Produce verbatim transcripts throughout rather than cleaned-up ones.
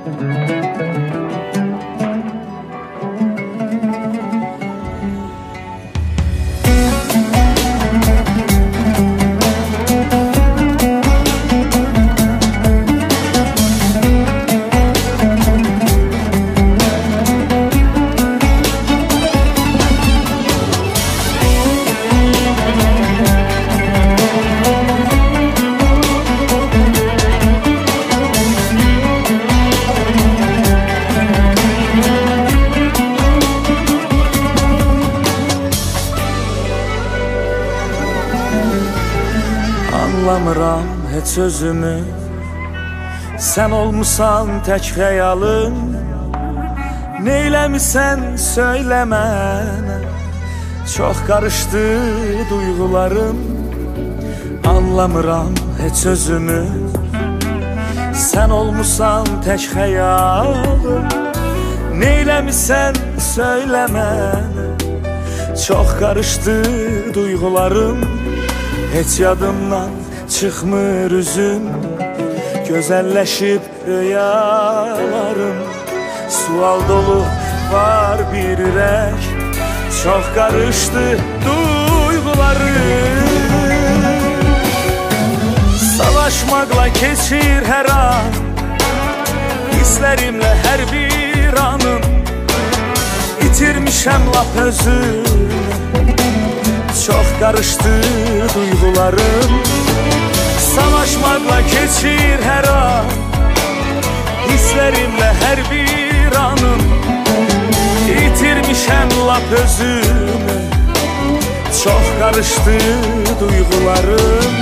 Anlamıram heç özümü, sən olmusan tək xəyalım. Neyləmisən söylə mənə, çox qarışdı duyğularım. Anlamıram heç özümü, sən olmusan tək xəyalım. Neyləmisən söylə mənə, çox qarışdı duyğularım. Heç yadımdan çıxmır üzün, gözəlləşib rüyalarım. Sual dolu var bir ürək, çox qarışdı duyğularım. Savaşmaqla keçir hər an, hisslərimlə hər bir anım. İtirmişəm lap özümü, çox qarışdı duyğularım. Savaşmaqla keçir hər an, hisslərimlə hər bir anım. İtirmişəm lap özümü, çox qarışdı duyğularım.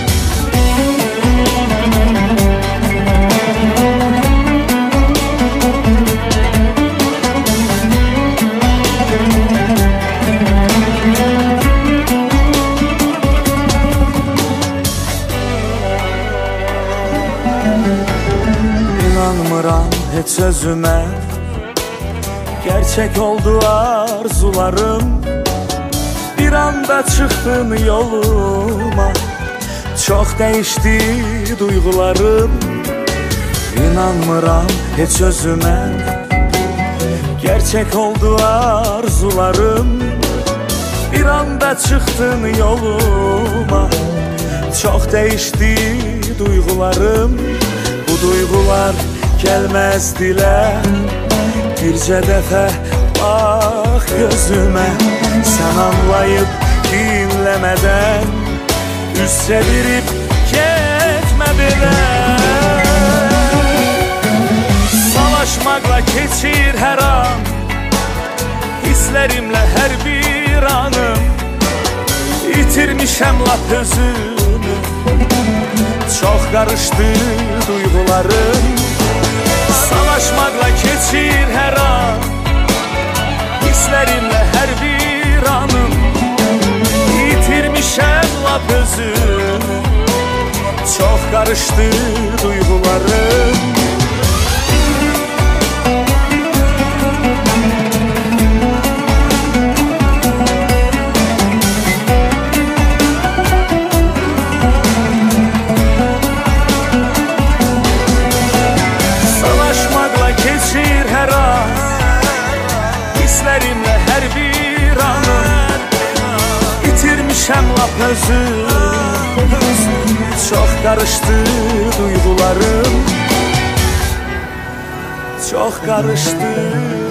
İnanmıram heç özümə, gerçek oldu arzularım. Bir anda çıxdın yoluma, çox dəyişdi duyğularım. İnanmıram heç özümə, gerçek oldu arzularım. Bir anda çıxdın yoluma, çox dəyişdi duyğularım. Bu duyğular gəlməz dilə, bircə dəfə bax gözümə. Sən anlayıb dinləmədən, üz çevirib getmə belə. Savaşmaqla keçir hər an, hisslərimlə hər bir anım. İtirmişəm lap özümü, çox qarışdı duyğularım. Savaşmaqla keçir hər an, hisslərimlə hər bir anım. İtirmişəm lap özümü, çox qarışdı duyğularım. Hisslərimlə hər bir anım, itirmişəm lap özüm. Çox qarışdı duyğularım, çox qarışdı.